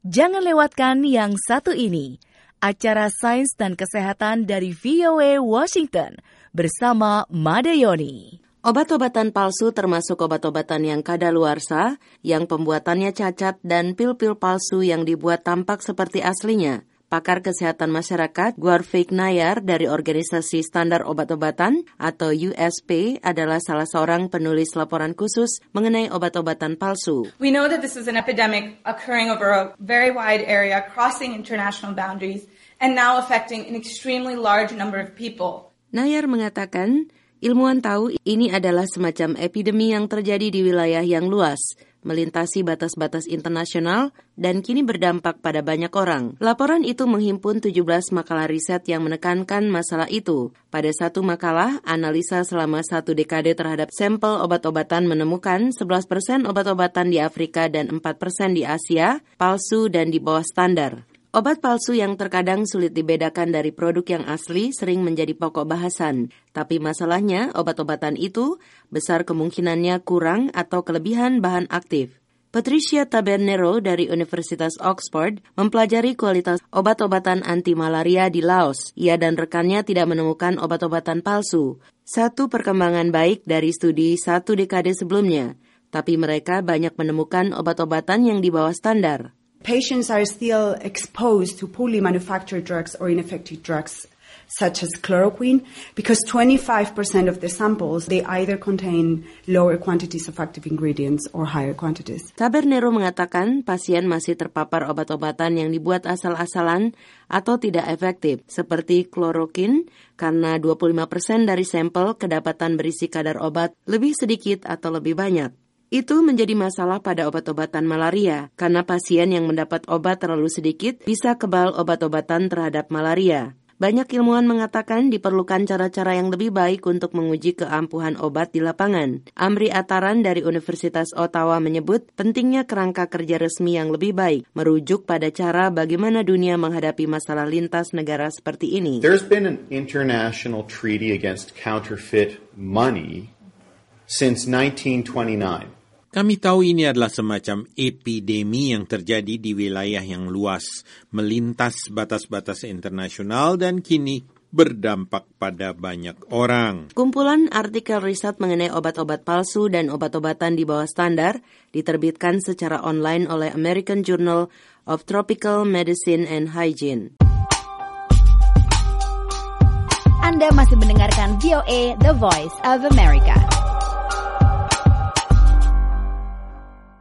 Jangan lewatkan yang satu ini, acara Sains dan Kesehatan dari VOA Washington bersama Made Yoni. Obat-obatan palsu termasuk obat-obatan yang kadaluarsa, yang pembuatannya cacat, dan pil-pil palsu yang dibuat tampak seperti aslinya. Pakar Kesehatan Masyarakat Gwarfik Nayar dari Organisasi Standar Obat-obatan atau USP adalah salah seorang penulis laporan khusus mengenai obat-obatan palsu. We know that this is an epidemic occurring over a very wide area, crossing international boundaries, and now affecting an extremely large number of people. Nayar mengatakan, ilmuwan tahu ini adalah semacam epidemi yang terjadi di wilayah yang luas, melintasi batas-batas internasional, dan kini berdampak pada banyak orang. Laporan itu menghimpun 17 makalah riset yang menekankan masalah itu. Pada satu makalah, analisa selama 1 dekade terhadap sampel obat-obatan menemukan 11% obat-obatan di Afrika dan 4% di Asia palsu dan di bawah standar. Obat palsu yang terkadang sulit dibedakan dari produk yang asli sering menjadi pokok bahasan. Tapi masalahnya, obat-obatan itu besar kemungkinannya kurang atau kelebihan bahan aktif. Patricia Tabernero dari Universitas Oxford mempelajari kualitas obat-obatan anti-malaria di Laos. Ia dan rekannya tidak menemukan obat-obatan palsu. Satu perkembangan baik dari studi 1 dekade sebelumnya. Tapi mereka banyak menemukan obat-obatan yang di bawah standar. Patients are still exposed to poorly manufactured drugs or ineffective drugs, such as chloroquine, because 25% of the samples, they either contain lower quantities of active ingredients or higher quantities. Tabernero mengatakan pasien masih terpapar obat-obatan yang dibuat asal-asalan atau tidak efektif, seperti chloroquine, karena 25% dari sampel kedapatan berisi kadar obat lebih sedikit atau lebih banyak. Itu menjadi masalah pada obat-obatan malaria, karena pasien yang mendapat obat terlalu sedikit bisa kebal obat-obatan terhadap malaria. Banyak ilmuwan mengatakan diperlukan cara-cara yang lebih baik untuk menguji keampuhan obat di lapangan. Amri Ataran dari Universitas Ottawa menyebut pentingnya kerangka kerja resmi yang lebih baik, merujuk pada cara bagaimana dunia menghadapi masalah lintas negara seperti ini. There's been an international treaty against counterfeit money since 1929. Kami tahu ini adalah semacam epidemi yang terjadi di wilayah yang luas, melintas batas-batas internasional dan kini berdampak pada banyak orang. Kumpulan artikel riset mengenai obat-obat palsu dan obat-obatan di bawah standar diterbitkan secara online oleh American Journal of Tropical Medicine and Hygiene. Anda masih mendengarkan VOA, The Voice of America.